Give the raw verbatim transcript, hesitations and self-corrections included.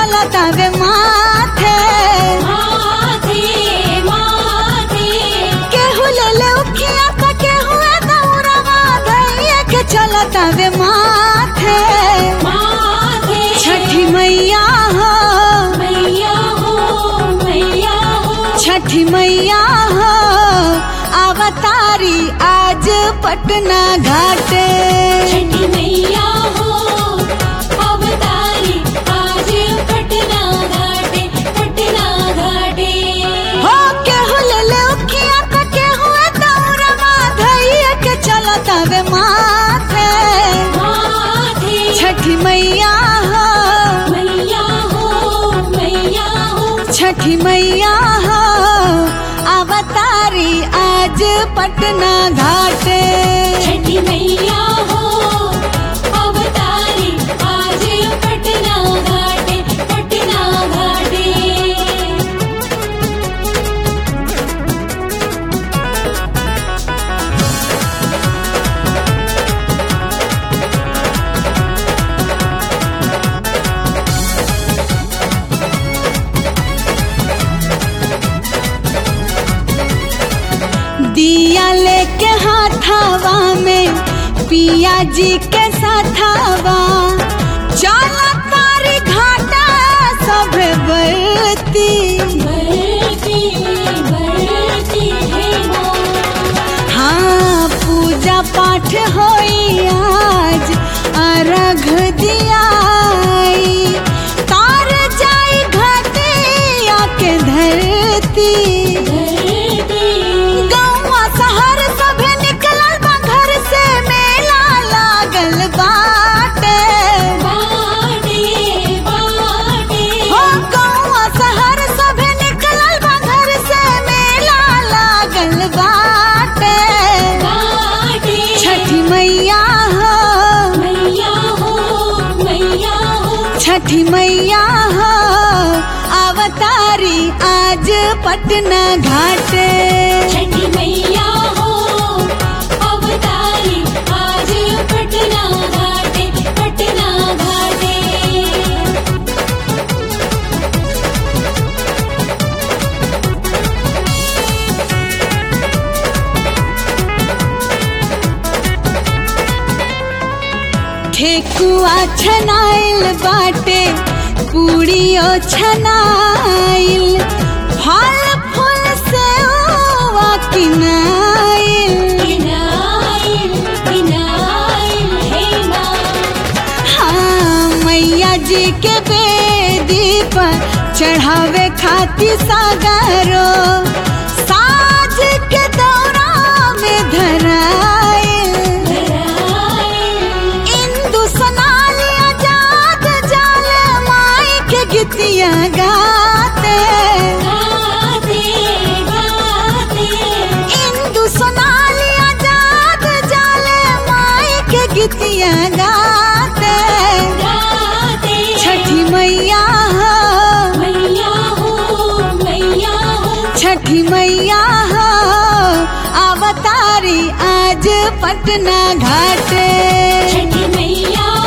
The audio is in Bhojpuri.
चलता वे माथे माथे माथे केहू ले ले उखिया त केहू दौड़वा धैया के चलता वे माथे माथे छठी मैया हो मैया हो मैया हो छठी मैया हो अवतारी आज पटना घाटे छठी मैया हो अवतारी आज पटना घाटे पटना घाटे हो केहू ले ले उखिया त केहू दौड़वा धैया के चलता वे माथे माथे छठी मैया हो मैया हो मैया हो छठी मैया हो अवतारी आज पटना घाटे छठी मैया हो अवतारी आज पटना घाटे पटना घाटे दिया लेके हाथावा में पिया जी के साथावा चला तारी घाटा सब बरती बरती बरती है माँ हाँ पूजा पाठ होई आज अर्घ दियाई तार जाई घाटिया के धरती गौवा शहर सभे निकलल बा घर से मेला लागल बाटे बाटे बाटे हो गौवा शहर सभे निकलल बा घर से मेला लागल बाटे बाटे छठी मैया हो मैया हो मैया हो छठी मैया हो अवतारी आज पटना घाटे छठी मैया हो अवतारी आज पटना घाटे पटना घाटे ठेकुआ छनाइल बाटे पूड़ियो छनाइल फल फूल से ओवा किनाइल इनाइल इनाइल है माँ हाँ मैया जी के बेदी पर चढ़ावे खाती सागरो साज के दौरा में धराइल इंदु सोनाली आजाद जाल माई के गीतिया गाते गाते गाते इंदु सोनाली आजाद जाल माई के गीतिया गाते गाते छठी मैया हो मैया हो मैया हो छठी मैया हो अवतारी आज पटना घाटे छठी मैया